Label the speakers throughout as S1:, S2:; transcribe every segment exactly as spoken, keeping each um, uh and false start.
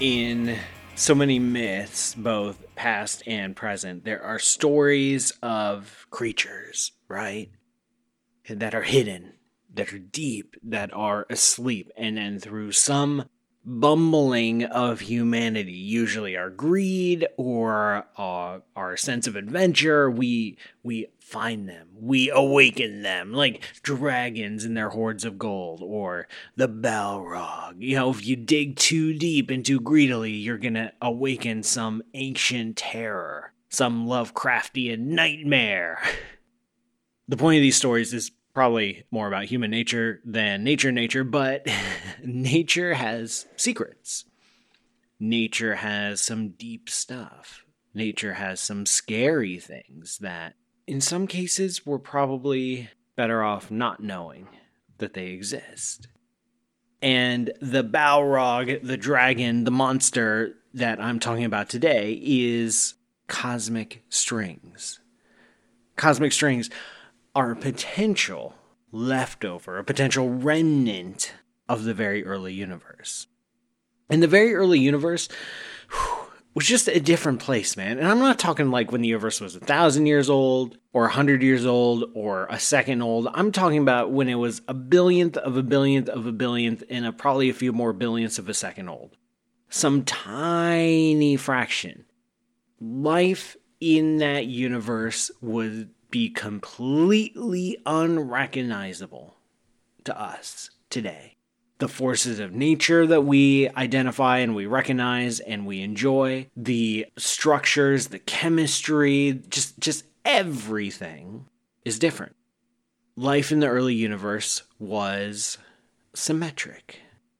S1: In so many myths, both past and present, there are stories of creatures, right? That are hidden, that are deep, that are asleep. And then through some bumbling of humanity, usually our greed or uh, our sense of adventure, we we find them, we awaken them, like dragons in their hoards of gold, or the Balrog. You know, if you dig too deep and too greedily, you're gonna awaken some ancient terror, some Lovecraftian nightmare. The point of these stories is probably more about human nature than nature nature, but nature has secrets. Nature has some deep stuff. Nature has some scary things that, in some cases, we're probably better off not knowing that they exist. And the Balrog, the dragon, the monster that I'm talking about today is cosmic strings. Cosmic strings are a potential leftover, a potential remnant of the very early universe. And the very early universe whew, was just a different place, man. And I'm not talking like when the universe was a thousand years old, or a hundred years old, or a second old. I'm talking about when it was a billionth of a billionth of a billionth, and a, probably a few more billionths of a second old. Some tiny fraction. Life in that universe would be completely unrecognizable to us today. The forces of nature that we identify and we recognize and we enjoy, the structures, the chemistry, just, just everything is different. Life in the early universe was symmetric.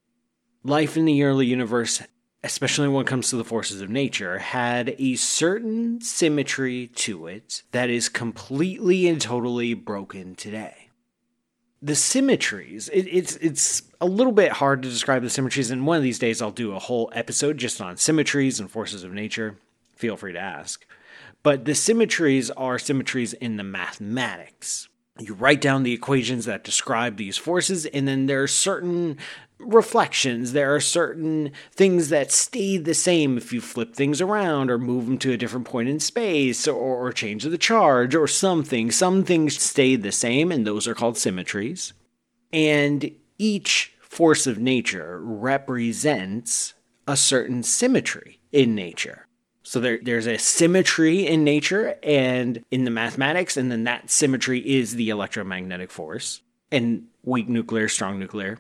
S1: Life in the early universe, especially when it comes to the forces of nature, had a certain symmetry to it that is completely and totally broken today. The symmetries, it, it's it's a little bit hard to describe the symmetries, and one of these days I'll do a whole episode just on symmetries and forces of nature. Feel free to ask. But the symmetries are symmetries in the mathematics. You write down the equations that describe these forces, and then there are certain reflections. There are certain things that stay the same if you flip things around or move them to a different point in space, or, or change the charge or something. Some things stay the same, and those are called symmetries. And each force of nature represents a certain symmetry in nature. So there, there's a symmetry in nature and in the mathematics, and then that symmetry is the electromagnetic force, and weak nuclear, strong nuclear.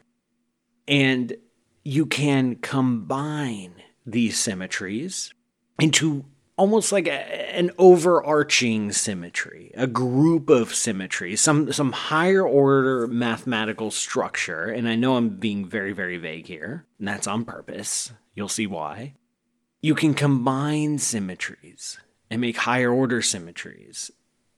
S1: And you can combine these symmetries into almost like a, an overarching symmetry, a group of symmetries, some some higher order mathematical structure. And I know I'm being very, very vague here, and that's on purpose. You'll see why. You can combine symmetries and make higher order symmetries.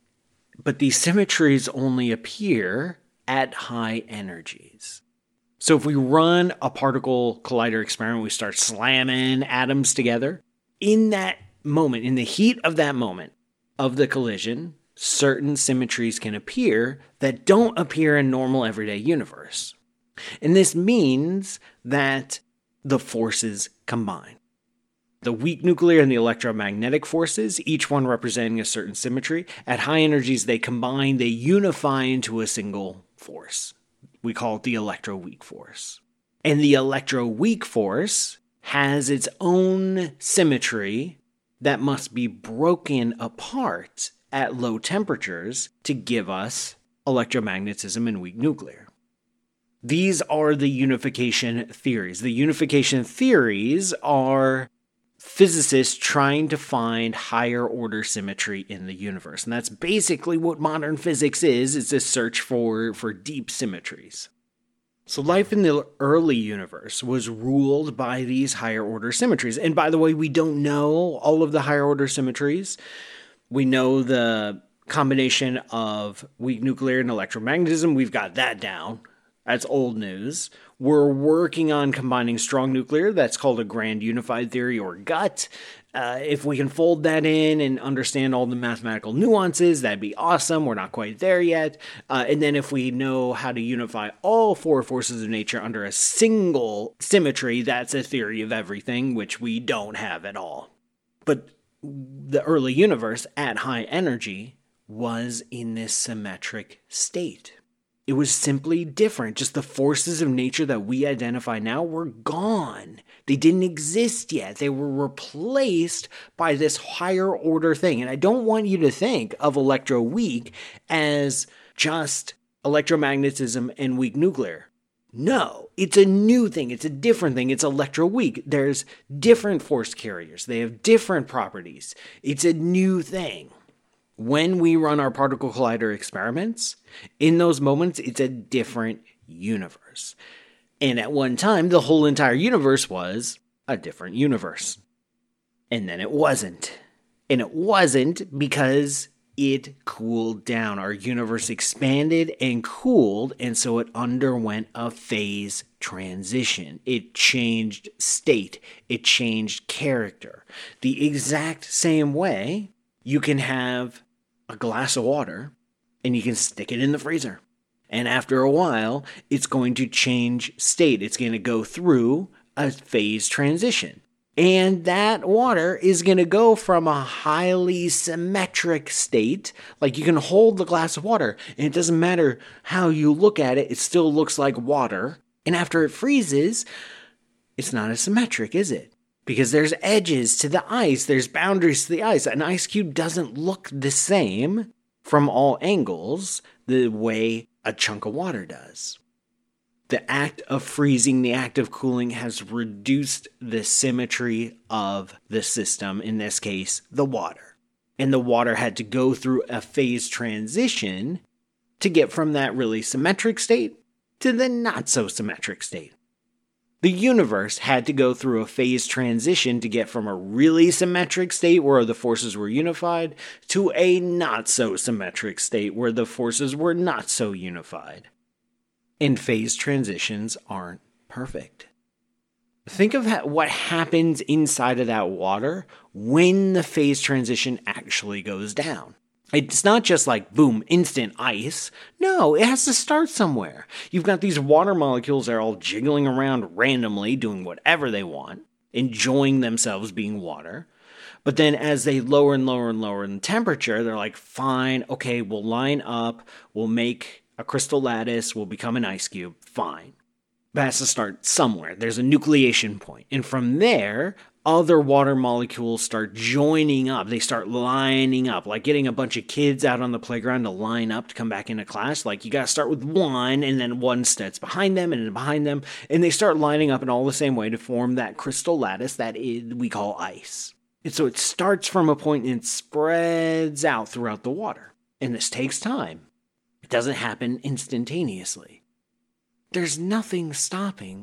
S1: But these symmetries only appear at high energies. So if we run a particle collider experiment, we start slamming atoms together. In that moment, in the heat of that moment of the collision, certain symmetries can appear that don't appear in normal everyday universe. And this means that the forces combine. The weak nuclear and the electromagnetic forces, each one representing a certain symmetry, at high energies they combine, they unify into a single force. We call it the electroweak force. And the electroweak force has its own symmetry that must be broken apart at low temperatures to give us electromagnetism and weak nuclear. These are the unification theories. The unification theories are physicists trying to find higher order symmetry in the universe. And that's basically what modern physics is. It's a search for, for deep symmetries. So life in the early universe was ruled by these higher order symmetries. And by the way, we don't know all of the higher order symmetries. We know the combination of weak nuclear and electromagnetism. We've got that down. That's old news. We're working on combining strong nuclear. That's called a grand unified theory, or GUT. Uh, if we can fold that in and understand all the mathematical nuances, that'd be awesome. We're not quite there yet. Uh, and then if we know how to unify all four forces of nature under a single symmetry, that's a theory of everything, which we don't have at all. But the early universe at high energy was in this symmetric state. It was simply different. Just the forces of nature that we identify now were gone. They didn't exist yet. They were replaced by this higher order thing. And I don't want you to think of electroweak as just electromagnetism and weak nuclear. No, it's a new thing. It's a different thing. It's electroweak. There's different force carriers. They have different properties. It's a new thing. When we run our particle collider experiments, in those moments, it's a different universe. And at one time, the whole entire universe was a different universe. And then it wasn't. And it wasn't because it cooled down. Our universe expanded and cooled, and so it underwent a phase transition. It changed state. It changed character. The exact same way you can have a glass of water and you can stick it in the freezer. And after a while, it's going to change state. It's going to go through a phase transition. And that water is going to go from a highly symmetric state, like you can hold the glass of water, and it doesn't matter how you look at it, it still looks like water. And after it freezes, it's not as symmetric, is it? Because there's edges to the ice, there's boundaries to the ice. An ice cube doesn't look the same from all angles the way a chunk of water does. The act of freezing, the act of cooling has reduced the symmetry of the system, in this case, the water. And the water had to go through a phase transition to get from that really symmetric state to the not so symmetric state. The universe had to go through a phase transition to get from a really symmetric state where the forces were unified to a not so symmetric state where the forces were not so unified. And phase transitions aren't perfect. Think of what happens inside of that water when the phase transition actually goes down. It's not just like, boom, instant ice. No, it has to start somewhere. You've got these water molecules that are all jiggling around randomly, doing whatever they want, enjoying themselves being water. But then as they lower and lower and lower in temperature, they're like, fine, okay, we'll line up, we'll make a crystal lattice, we'll become an ice cube, fine. But it has to start somewhere. There's a nucleation point. And from there, other water molecules start joining up. They start lining up, like getting a bunch of kids out on the playground to line up to come back into class. Like you got to start with one, and then one steps behind them, and then behind them, and they start lining up in all the same way to form that crystal lattice that is, we call ice. And so it starts from a point and it spreads out throughout the water. And this takes time. It doesn't happen instantaneously. There's nothing stopping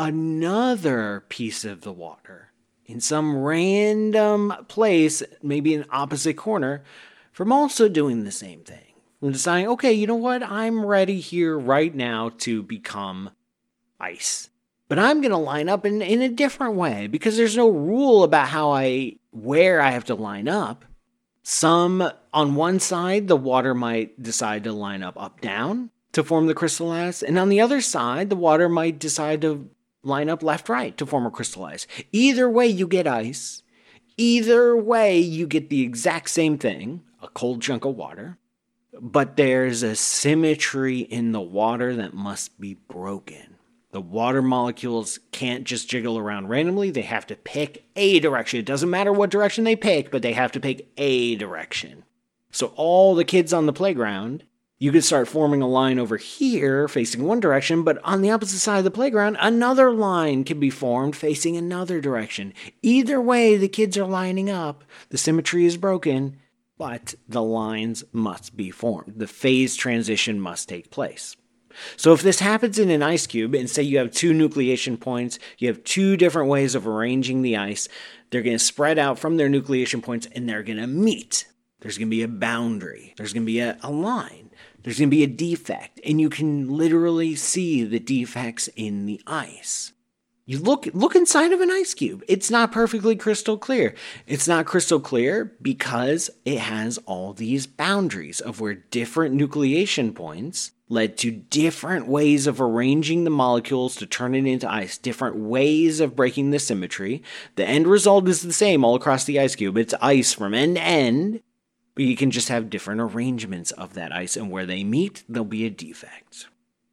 S1: another piece of the water in some random place, maybe an opposite corner, from also doing the same thing. From deciding, okay, you know what? I'm ready here right now to become ice. But I'm going to line up in, in a different way because there's no rule about how I, where I have to line up. Some, on one side, the water might decide to line up up-down to form the crystal lattice. And on the other side, the water might decide to line up left-right to form a crystal lattice. Either way, you get ice. Either way, you get the exact same thing, a cold chunk of water. But there's a symmetry in the water that must be broken. The water molecules can't just jiggle around randomly. They have to pick a direction. It doesn't matter what direction they pick, but they have to pick a direction. So all the kids on the playground, you could start forming a line over here facing one direction, but on the opposite side of the playground, another line can be formed facing another direction. Either way, the kids are lining up. The symmetry is broken, but the lines must be formed. The phase transition must take place. So if this happens in an ice cube, and say you have two nucleation points, you have two different ways of arranging the ice, they're going to spread out from their nucleation points and they're going to meet. There's going to be a boundary. There's going to be a, a line. There's going to be a defect, and you can literally see the defects in the ice. You look look inside of an ice cube. It's not perfectly crystal clear. It's not crystal clear because it has all these boundaries of where different nucleation points led to different ways of arranging the molecules to turn it into ice, different ways of breaking the symmetry. The end result is the same all across the ice cube. It's ice from end to end, but you can just have different arrangements of that ice, and where they meet, there'll be a defect.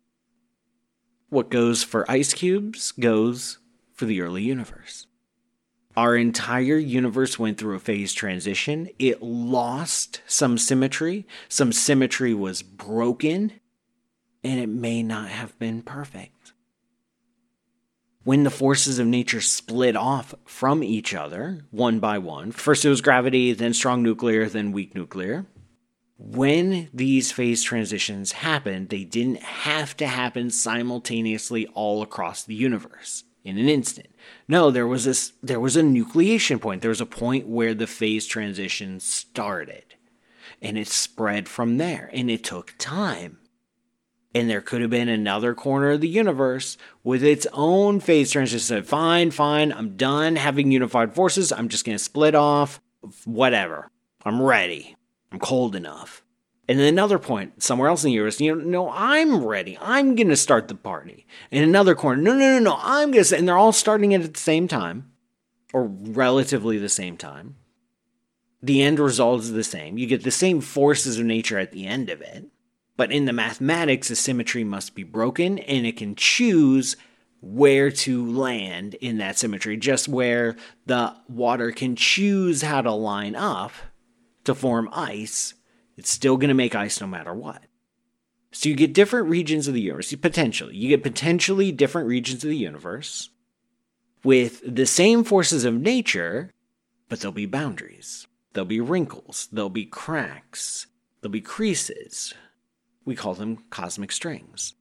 S1: What goes for ice cubes goes for the early universe. Our entire universe went through a phase transition. It lost some symmetry. Some symmetry was broken, and it may not have been perfect. When the forces of nature split off from each other, one by one, first it was gravity, then strong nuclear, then weak nuclear. When these phase transitions happened, they didn't have to happen simultaneously all across the universe in an instant. No, there was this, there was a nucleation point. There was a point where the phase transition started, and it spread from there, and it took time. And there could have been another corner of the universe with its own phase transition. Said, fine, fine, I'm done having unified forces. I'm just going to split off. Whatever. I'm ready. I'm cold enough. And then another point, somewhere else in the universe, you know, no, I'm ready. I'm going to start the party. In another corner, no, no, no, no, I'm going to, and they're all starting it at the same time, or relatively the same time. The end result is the same. You get the same forces of nature at the end of it. But in the mathematics, the symmetry must be broken, and it can choose where to land in that symmetry, just where the water can choose how to line up to form ice. It's still going to make ice no matter what. So you get different regions of the universe, potentially. You get potentially different regions of the universe with the same forces of nature, but there'll be boundaries. There'll be wrinkles. There'll be cracks. There'll be creases. We call them cosmic strings.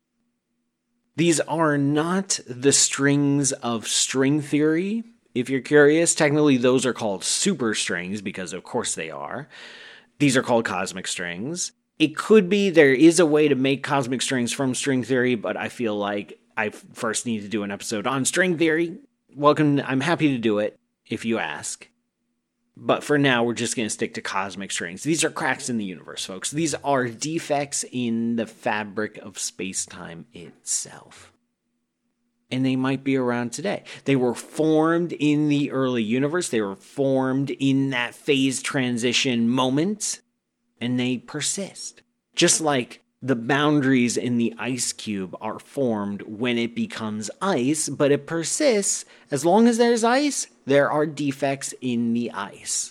S1: These are not the strings of string theory. If you're curious, technically those are called superstrings because of course they are. These are called cosmic strings. It could be there is a way to make cosmic strings from string theory, but I feel like I first need to do an episode on string theory. Welcome, I'm happy to do it if you ask. But for now, we're just going to stick to cosmic strings. These are cracks in the universe, folks. These are defects in the fabric of space-time itself. And they might be around today. They were formed in the early universe. They were formed in that phase transition moment. And they persist. Just like the boundaries in the ice cube are formed when it becomes ice, but it persists. As long as there's ice, there are defects in the ice.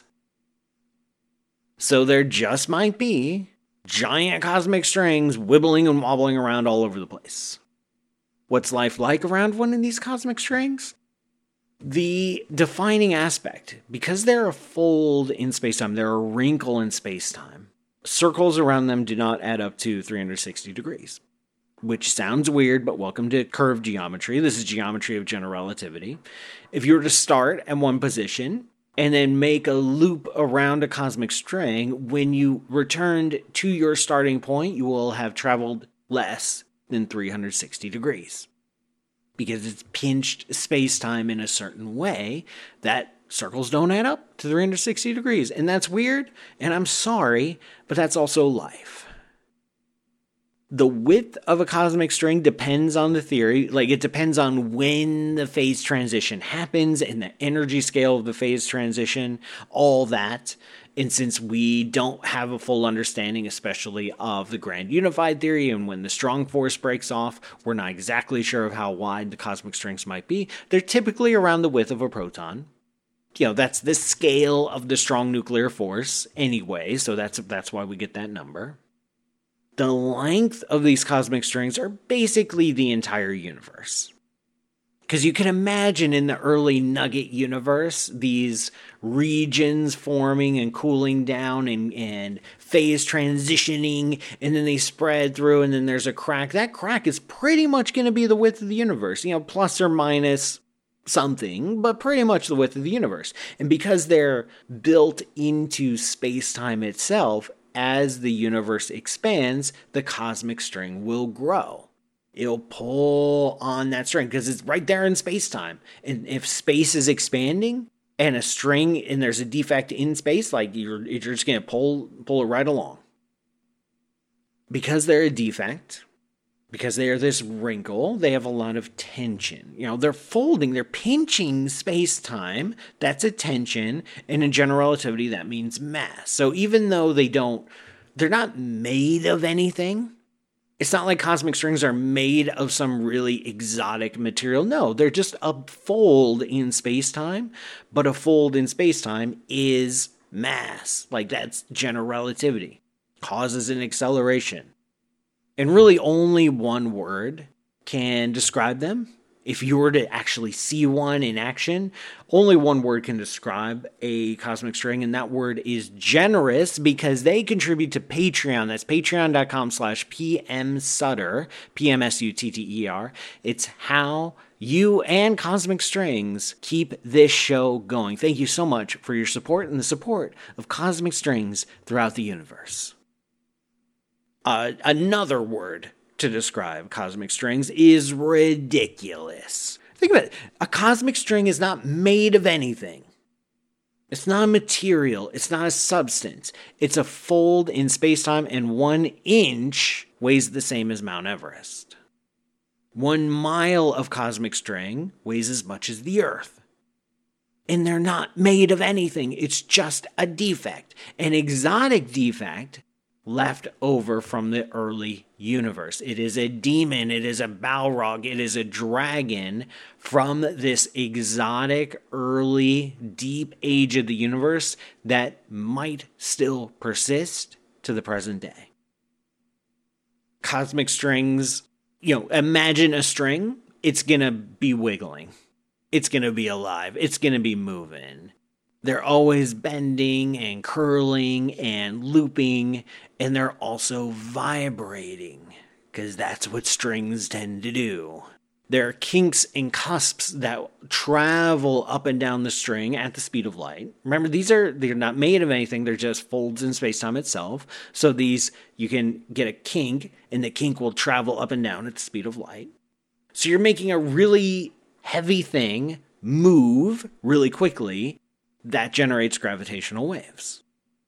S1: So there just might be giant cosmic strings wibbling and wobbling around all over the place. What's life like around one of these cosmic strings? The defining aspect, because they're a fold in space-time, they're a wrinkle in space-time, circles around them do not add up to three hundred sixty degrees, which sounds weird, but welcome to curved geometry. This is geometry of general relativity. If you were to start at one position and then make a loop around a cosmic string, when you returned to your starting point, you will have traveled less than three hundred sixty degrees. Because it's pinched space-time in a certain way that circles don't add up to three hundred sixty degrees. And that's weird, and I'm sorry, but that's also life. The width of a cosmic string depends on the theory. Like, it depends on when the phase transition happens and the energy scale of the phase transition, all that. And since we don't have a full understanding, especially of the grand unified theory, and when the strong force breaks off, we're not exactly sure of how wide the cosmic strings might be. They're typically around the width of a proton. You know, that's the scale of the strong nuclear force anyway, so that's that's why we get that number. The length of these cosmic strings are basically the entire universe. Because you can imagine in the early nugget universe, these regions forming and cooling down and, and phase transitioning, and then they spread through, and then there's a crack. That crack is pretty much going to be the width of the universe, you know, plus or minus something, but pretty much the width of the universe. And because they're built into space-time itself, as the universe expands, the cosmic string will grow. It'll pull on that string because it's right there in space-time. And if space is expanding and a string and there's a defect in space, like you're, you're just going to pull pull it right along. Because they're a defect, because they are this wrinkle, they have a lot of tension. You know, they're folding, they're pinching space-time. That's a tension. And in general relativity, that means mass. So even though they don't, they're not made of anything. It's not like cosmic strings are made of some really exotic material. No, they're just a fold in space-time. But a fold in space-time is mass. Like, that's general relativity. Causes an acceleration. And really only one word can describe them. If you were to actually see one in action, only one word can describe a cosmic string, and that word is generous, because they contribute to Patreon. That's patreon.com slash pmsutter, P M S U T T E R. It's how you and Cosmic Strings keep this show going. Thank you so much for your support and the support of Cosmic Strings throughout the universe. Uh, another word to describe cosmic strings is ridiculous. Think about it. A cosmic string is not made of anything. It's not a material. It's not a substance. It's a fold in space-time, and one inch weighs the same as Mount Everest. One mile of cosmic string weighs as much as the Earth. And they're not made of anything. It's just a defect. An exotic defect left over from the early universe. It is a demon, it is a Balrog, it is a dragon from this exotic early deep age of the universe that might still persist to the present day. Cosmic strings, you know, imagine a string, it's gonna be wiggling. It's gonna be alive, it's gonna be moving. They're always bending and curling and looping, and they're also vibrating, because that's what strings tend to do. There are kinks and cusps that travel up and down the string at the speed of light. Remember, these are, they're not made of anything, they're just folds in space-time itself. So these, you can get a kink, and the kink will travel up and down at the speed of light. So you're making a really heavy thing move really quickly. That generates gravitational waves.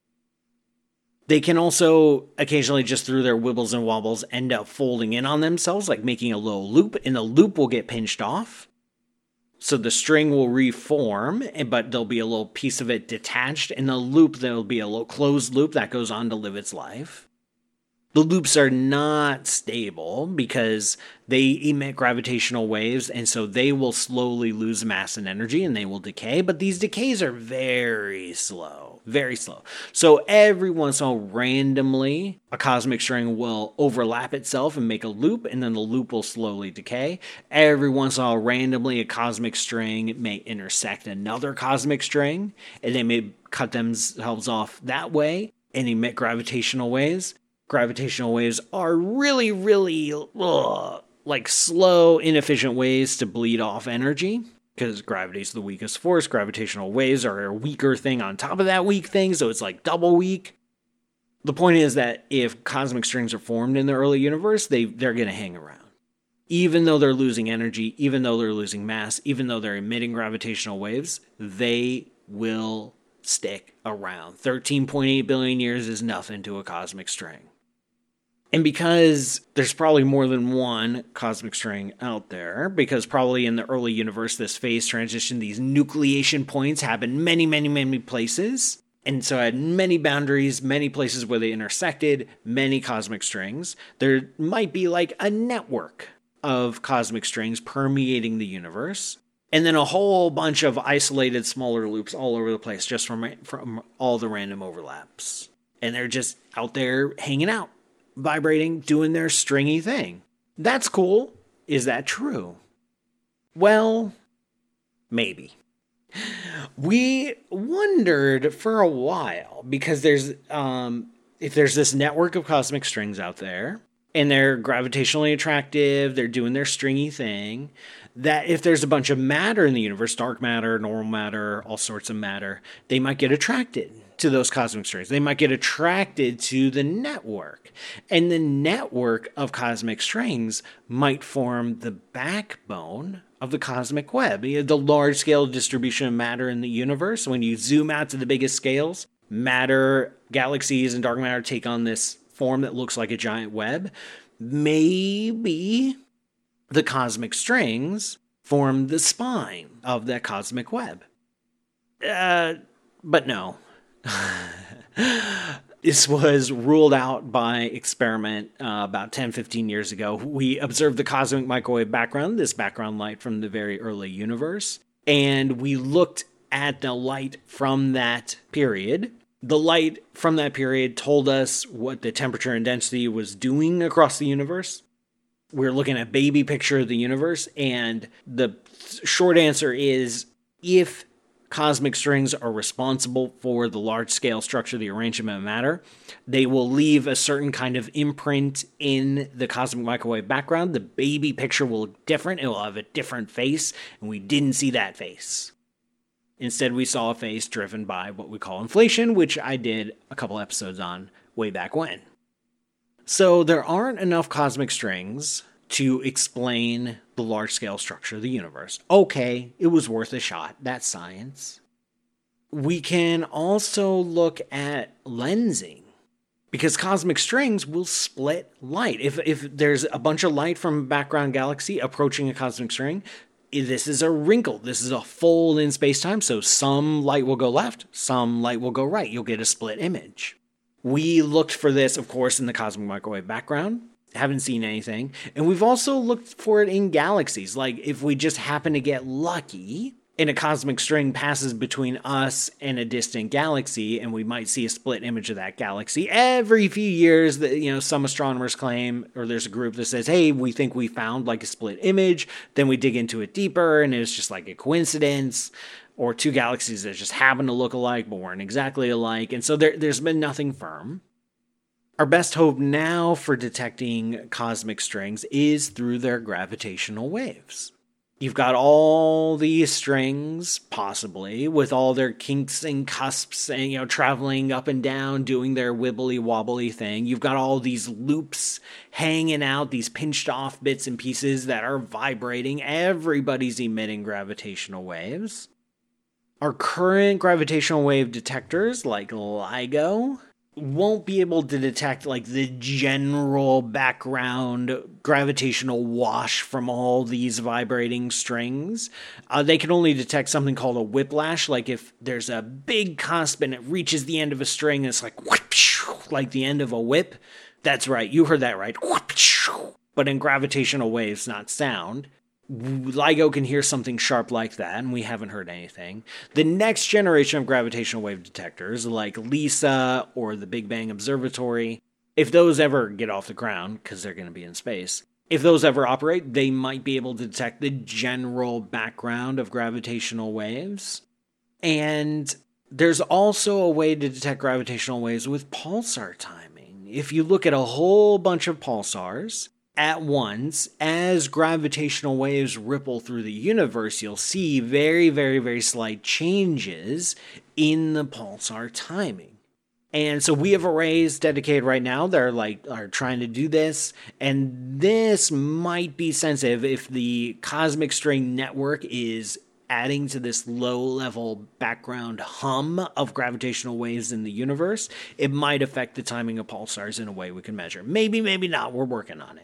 S1: They can also occasionally, just through their wibbles and wobbles, end up folding in on themselves, like making a little loop, and the loop will get pinched off. So the string will reform, but there'll be a little piece of it detached. In the loop, there'll be a little closed loop that goes on to live its life. The loops are not stable because they emit gravitational waves, and so they will slowly lose mass and energy, and they will decay, but these decays are very slow, very slow. So every once in a while, randomly, a cosmic string will overlap itself and make a loop, and then the loop will slowly decay. Every once in a while, randomly, a cosmic string may intersect another cosmic string, and they may cut themselves off that way and emit gravitational waves. Gravitational waves are really, really ugh, like slow, inefficient ways to bleed off energy, because gravity is the weakest force. Gravitational waves are a weaker thing on top of that weak thing, so it's like double weak. The point is that if cosmic strings are formed in the early universe, they, they're going to hang around. Even though they're losing energy, even though they're losing mass, even though they're emitting gravitational waves, they will stick around. thirteen point eight billion years is nothing to a cosmic string. And because there's probably more than one cosmic string out there, because probably in the early universe, this phase transition, these nucleation points happen many, many, many places. And so at many boundaries, many places where they intersected, many cosmic strings, there might be like a network of cosmic strings permeating the universe. And then a whole bunch of isolated smaller loops all over the place, just from, from all the random overlaps. And they're just out there hanging out, vibrating, doing their stringy thing. That's cool. Is that true? Well, maybe. We wondered for a while, because there's um if there's this network of cosmic strings out there, and they're gravitationally attractive, they're doing their stringy thing, that if there's a bunch of matter in the universe, dark matter, normal matter, all sorts of matter, they might get attracted to those cosmic strings. They might get attracted to the network. And the network of cosmic strings might form the backbone of the cosmic web. You know, the large-scale distribution of matter in the universe, when you zoom out to the biggest scales, matter, galaxies, and dark matter take on this form that looks like a giant web. Maybe the cosmic strings form the spine of that cosmic web. Uh, but no. This was ruled out by experiment uh, about ten, fifteen years ago. We observed the cosmic microwave background, this background light from the very early universe, and we looked at the light from that period. The light from that period told us what the temperature and density was doing across the universe. We're looking at a baby picture of the universe, and the short answer is, if cosmic strings are responsible for the large-scale structure, the arrangement of matter, they will leave a certain kind of imprint in the cosmic microwave background. The baby picture will look different. It will have a different face, and we didn't see that face. Instead, we saw a face driven by what we call inflation, which I did a couple episodes on way back when. So there aren't enough cosmic strings to explain the large-scale structure of the universe. Okay, it was worth a shot. That's science. We can also look at lensing, because cosmic strings will split light. If if there's a bunch of light from a background galaxy approaching a cosmic string, this is a wrinkle. This is a fold in space-time, so some light will go left, some light will go right. You'll get a split image. We looked for this, of course, in the cosmic microwave background. Haven't seen anything. And we've also looked for it in galaxies. Like, if we just happen to get lucky and a cosmic string passes between us and a distant galaxy, and we might see a split image of that galaxy. Every few years, that you know, some astronomers claim, or there's a group that says, hey, we think we found like a split image. Then we dig into it deeper, and it's just like a coincidence. Or two galaxies that just happen to look alike, but weren't exactly alike. And so there, there's been nothing firm. Our best hope now for detecting cosmic strings is through their gravitational waves. You've got all these strings, possibly, with all their kinks and cusps and, you know, traveling up and down, doing their wibbly wobbly thing. You've got all these loops hanging out, these pinched off bits and pieces that are vibrating. Everybody's emitting gravitational waves. Our current gravitational wave detectors, like LIGO, won't be able to detect like the general background gravitational wash from all these vibrating strings. Uh, they can only detect something called a whiplash, like if there's a big cusp and it reaches the end of a string, and it's like whoosh, like the end of a whip. That's right, you heard that right. Whoosh, but in gravitational waves, not sound. LIGO can hear something sharp like that, and we haven't heard anything. The next generation of gravitational wave detectors, like LISA or the Big Bang Observatory, if those ever get off the ground, because they're going to be in space, if those ever operate, they might be able to detect the general background of gravitational waves. And there's also a way to detect gravitational waves with pulsar timing. If you look at a whole bunch of pulsars at once, as gravitational waves ripple through the universe, you'll see very, very, very slight changes in the pulsar timing. And so we have arrays dedicated right now that are like are trying to do this, and this might be sensitive if the cosmic string network is adding to this low-level background hum of gravitational waves in the universe. It might affect the timing of pulsars in a way we can measure. Maybe, maybe not. We're working on it.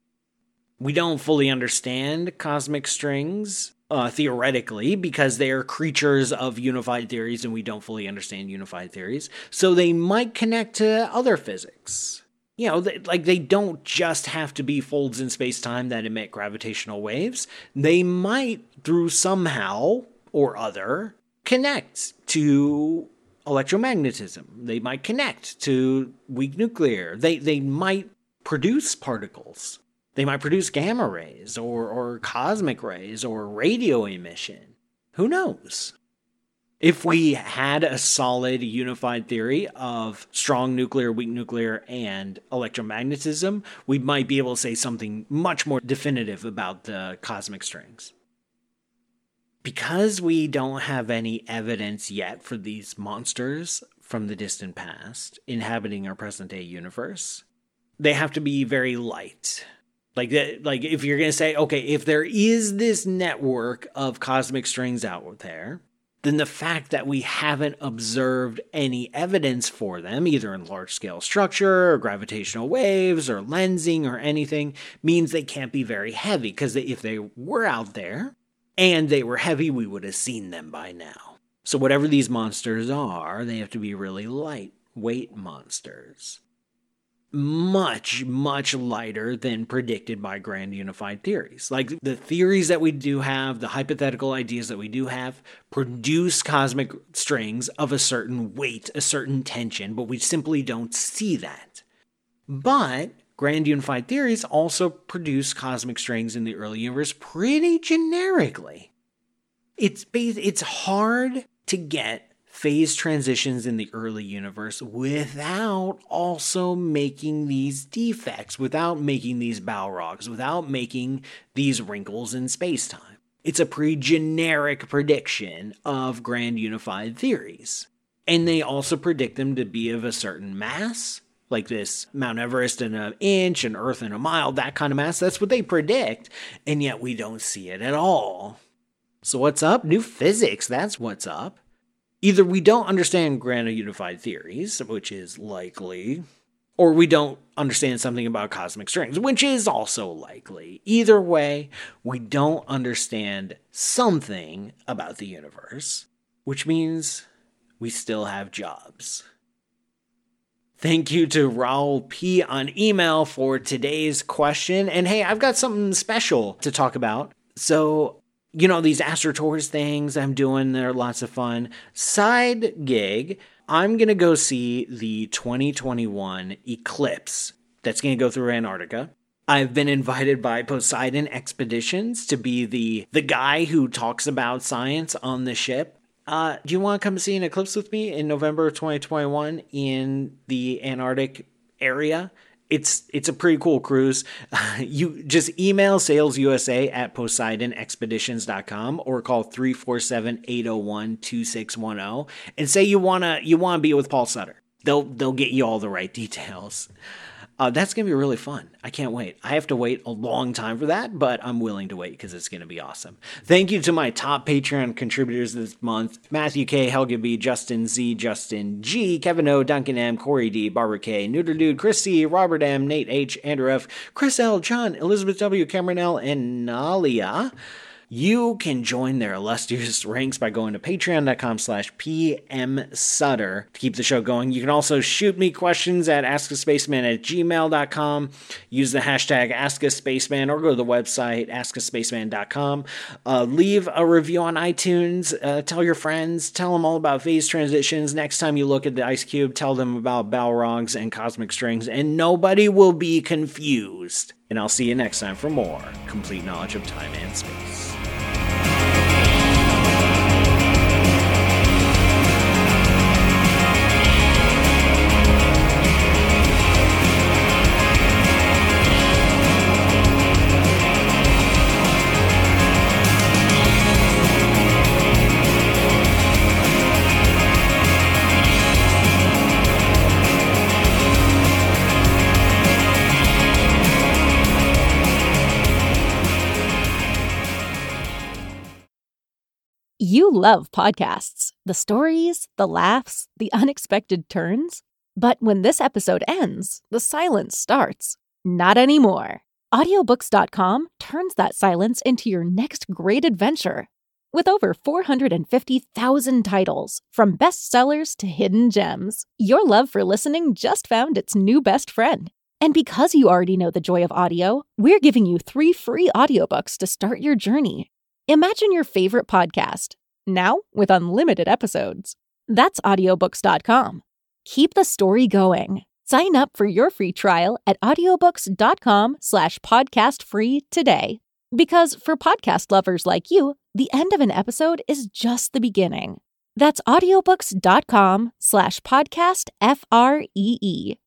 S1: We don't fully understand cosmic strings, uh, theoretically, because they are creatures of unified theories, and we don't fully understand unified theories. So they might connect to other physics. You know, they, like they don't just have to be folds in space-time that emit gravitational waves. They might, through somehow or other, connect to electromagnetism. They might connect to weak nuclear. They they might produce particles. They might produce gamma rays or, or cosmic rays or radio emission. Who knows? If we had a solid unified theory of strong nuclear, weak nuclear, and electromagnetism, we might be able to say something much more definitive about the cosmic strings. Because we don't have any evidence yet for these monsters from the distant past inhabiting our present day universe, they have to be very light. Like, like if you're going to say, okay, if there is this network of cosmic strings out there, then the fact that we haven't observed any evidence for them, either in large-scale structure or gravitational waves or lensing or anything, means they can't be very heavy. Because if they were out there and they were heavy, we would have seen them by now. So whatever these monsters are, they have to be really lightweight monsters. Much, much lighter than predicted by grand unified theories. Like, the theories that we do have, the hypothetical ideas that we do have, produce cosmic strings of a certain weight, a certain tension, but we simply don't see that. But grand unified theories also produce cosmic strings in the early universe pretty generically. It's, it's hard to get phase transitions in the early universe without also making these defects, without making these Balrogs, without making these wrinkles in space-time. It's a pretty generic prediction of grand unified theories. And they also predict them to be of a certain mass, like this Mount Everest in an inch and Earth in a mile, that kind of mass. That's what they predict, and yet we don't see it at all. So what's up? New physics, that's what's up. Either we don't understand grand unified theories, which is likely, or we don't understand something about cosmic strings, which is also likely. Either way, we don't understand something about the universe, which means we still have jobs. Thank you to Raul P. on email for today's question. And hey, I've got something special to talk about. So, you know, these Astro Tours things I'm doing, they're lots of fun. Side gig, I'm going to go see the twenty twenty-one eclipse that's going to go through Antarctica. I've been invited by Poseidon Expeditions to be the, the guy who talks about science on the ship. Uh, do you want to come see an eclipse with me in November of twenty twenty-one in the Antarctic area? It's it's a pretty cool cruise. Uh, you just email salesusa at poseidon expeditions dot com or call three four seven, eight zero one, two six one zero and say you wanna you wanna be with Paul Sutter. They'll they'll get you all the right details. Uh, that's going to be really fun. I can't wait. I have to wait a long time for that, but I'm willing to wait because it's going to be awesome. Thank you to my top Patreon contributors this month: Matthew K, Helga B, Justin Z, Justin G, Kevin O, Duncan M, Corey D, Barbara K, Neuter Dude, Chris C, Robert M, Nate H, Andrew F, Chris L, John, Elizabeth W, Cameron L, and Nalia. You can join their illustrious ranks by going to patreon.com slash pmsutter to keep the show going. You can also shoot me questions at askaspaceman at gmail dot com. Use the hashtag askaspaceman or go to the website askaspaceman dot com. Uh, leave a review on iTunes. Uh, tell your friends. Tell them all about phase transitions. Next time you look at the ice cube, tell them about Balrogs and cosmic strings, and nobody will be confused. And I'll see you next time for more complete knowledge of time and space.
S2: You love podcasts, the stories, the laughs, the unexpected turns. But when this episode ends, the silence starts. Not anymore. audiobooks dot com turns that silence into your next great adventure. With over four hundred fifty thousand titles, from bestsellers to hidden gems, your love for listening just found its new best friend. And because you already know the joy of audio, we're giving you three free audiobooks to start your journey. Imagine your favorite podcast, now with unlimited episodes. That's audiobooks dot com. Keep the story going. Sign up for your free trial at audiobooks dot com slash podcast free today. Because for podcast lovers like you, the end of an episode is just the beginning. That's audiobooks dot com slash podcast F R E E.